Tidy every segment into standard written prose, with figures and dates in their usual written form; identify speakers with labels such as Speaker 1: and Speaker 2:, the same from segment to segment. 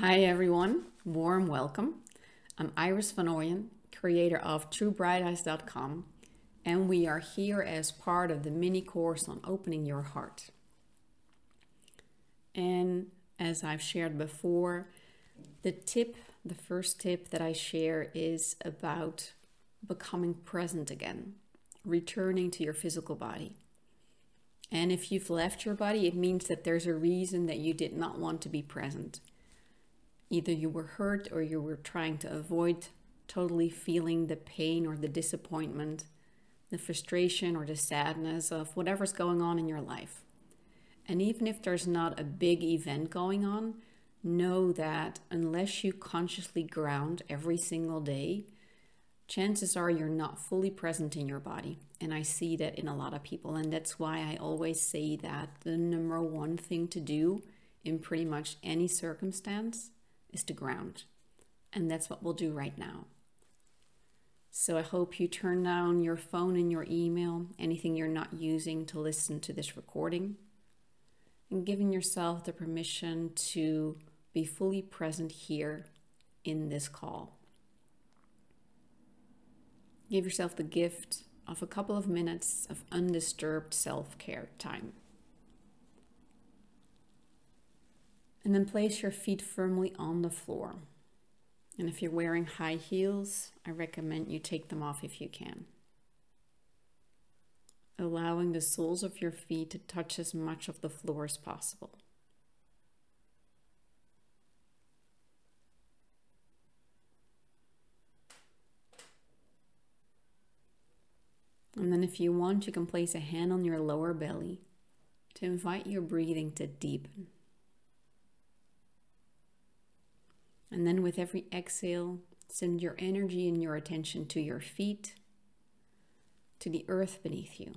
Speaker 1: Hi everyone, warm welcome. I'm Iris Van Ooyen, creator of TrueBrightEyes.com, and we are here as part of the mini course on opening your heart. And as I've shared before, the first tip that I share is about becoming present again, returning to your physical body. And if you've left your body, it means that there's a reason that you did not want to be present. Either you were hurt or you were trying to avoid totally feeling the pain or the disappointment, the frustration or the sadness of whatever's going on in your life. And even if there's not a big event going on, know that unless you consciously ground every single day, chances are you're not fully present in your body. And I see that in a lot of people. And that's why I always say that the number one thing to do in pretty much any circumstance is to ground. And that's what we'll do right now. So I hope you turn down your phone and your email, anything you're not using to listen to this recording, and giving yourself the permission to be fully present here in this call. Give yourself the gift of a couple of minutes of undisturbed self-care time. And then place your feet firmly on the floor. And if you're wearing high heels, I recommend you take them off if you can. Allowing the soles of your feet to touch as much of the floor as possible. And then if you want, you can place a hand on your lower belly to invite your breathing to deepen. And then with every exhale, send your energy and your attention to your feet, to the earth beneath you.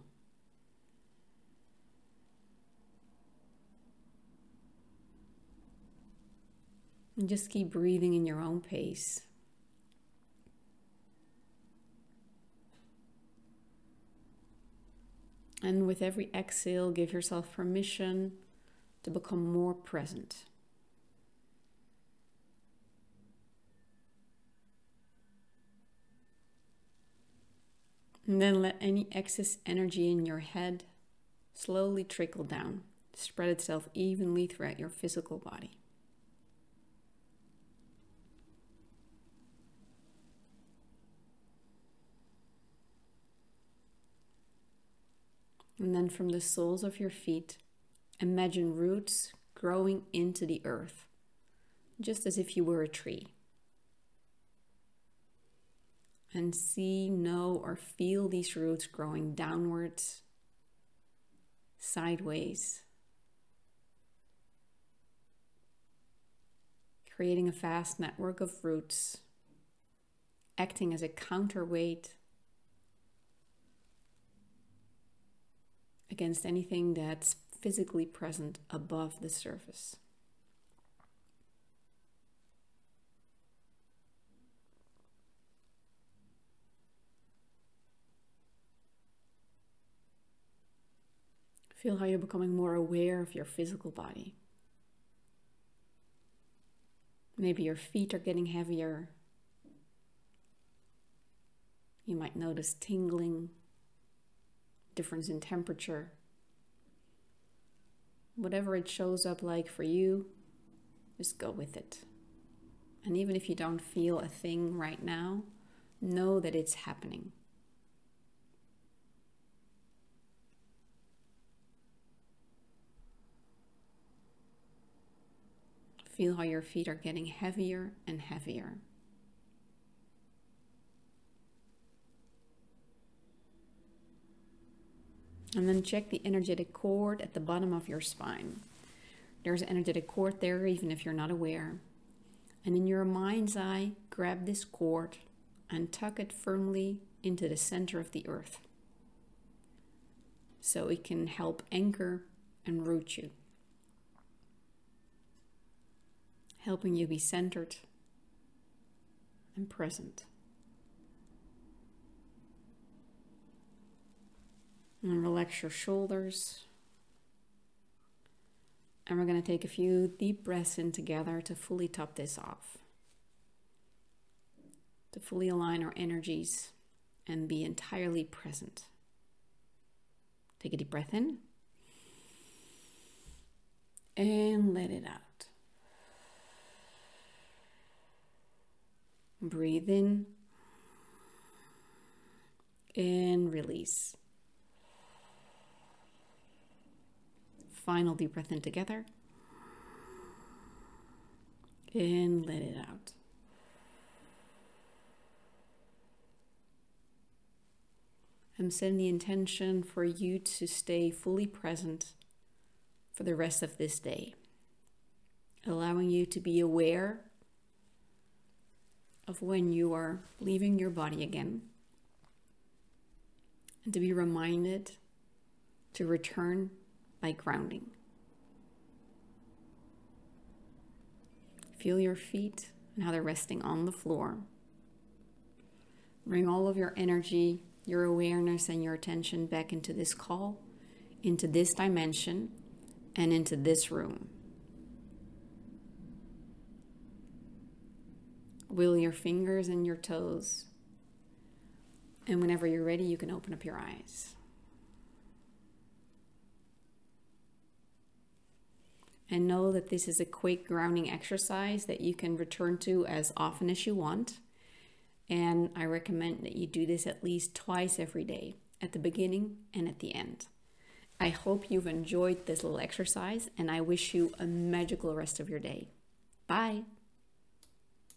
Speaker 1: And just keep breathing in your own pace. And with every exhale, give yourself permission to become more present. And then let any excess energy in your head slowly trickle down, spread itself evenly throughout your physical body. And then from the soles of your feet, imagine roots growing into the earth, just as if you were a tree. And see, know, or feel these roots growing downwards, sideways, creating a vast network of roots, acting as a counterweight against anything that's physically present above the surface. Feel how you're becoming more aware of your physical body. Maybe your feet are getting heavier. You might notice tingling, difference in temperature. Whatever it shows up like for you, just go with it. And even if you don't feel a thing right now, know that it's happening. Feel how your feet are getting heavier and heavier. And then check the energetic cord at the bottom of your spine. There's an energetic cord there, even if you're not aware. And in your mind's eye, grab this cord and tuck it firmly into the center of the earth, so it can help anchor and root you, helping you be centered and present. And relax your shoulders. And we're going to take a few deep breaths in together to fully top this off, to fully align our energies and be entirely present. Take a deep breath in and let it out. Breathe in and release. Final deep breath in together and let it out. I'm setting the intention for you to stay fully present for the rest of this day, allowing you to be aware of when you are leaving your body again, and to be reminded to return by grounding. Feel your feet and how they're resting on the floor. Bring all of your energy, your awareness, and your attention back into this call, into this dimension, and into this room. Wiggle your fingers and your toes. And whenever you're ready, you can open up your eyes. And know that this is a quick grounding exercise that you can return to as often as you want. And I recommend that you do this at least twice every day, at the beginning and at the end. I hope you've enjoyed this little exercise, and I wish you a magical rest of your day. Bye.